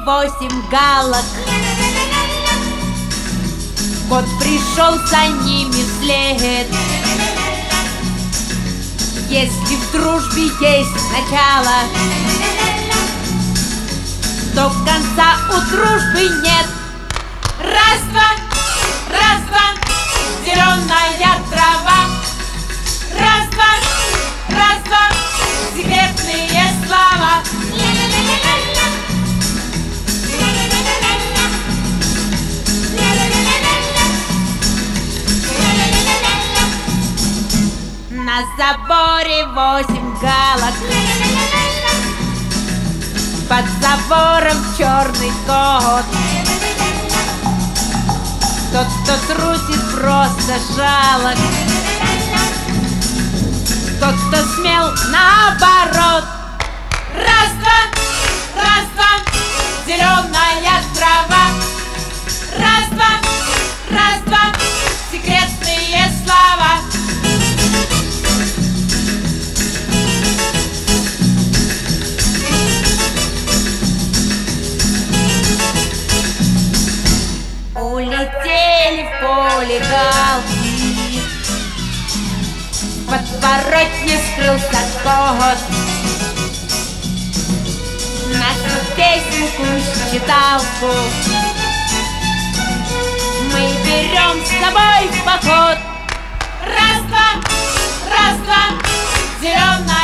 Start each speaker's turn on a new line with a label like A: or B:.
A: 8 галок. Кот пришел за ними вслед. Если в дружбе есть начало, то конца у дружбы нет. Раз-два, зеленая трава. Раз-два, секретные слова. На заборе 8 галок. Под забором черный кот. Тот, кто трусит, просто жалок. Тот, кто смел, наоборот. Раз-два, зеленая трава. Раз-два, секретные слова. Улетели в поле галки. В подворотне скрылся кот. Нашу песенку, считалку мы берем с собой в поход. Раз-два, зеленая